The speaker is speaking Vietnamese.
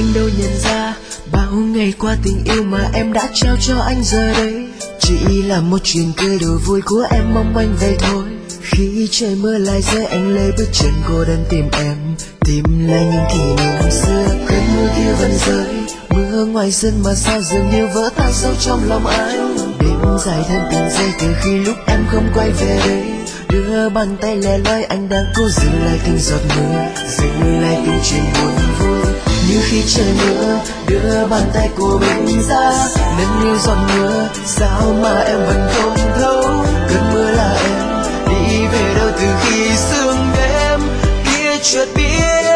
anh đâu nhận ra bao ngày qua tình yêu mà em đã trao cho anh giờ đây chỉ là một chuyện cười đùa vui của em mong manh vậy thôi. Khi trời mưa lại rơi anh lấy bước chân cô đơn tìm em, tìm lại những kỷ niệm xưa. Cơn mưa kia vẫn rơi, mưa ngoài sân mà sao dường như vỡ tan sâu trong lòng anh. Đêm dài thêm từng giây từ khi lúc em không quay về đây, đưa bàn tay lẻ loi anh đang cố giữ lại từng giọt mưa, giữ lại từng chuyện buồn vui. Như khi trời mưa đưa bàn tay của mình ra nâng niu giọt mưa, sao mà em vẫn không thấu. Cơn mưa là em đi về đâu từ khi sương đêm kia chợt biết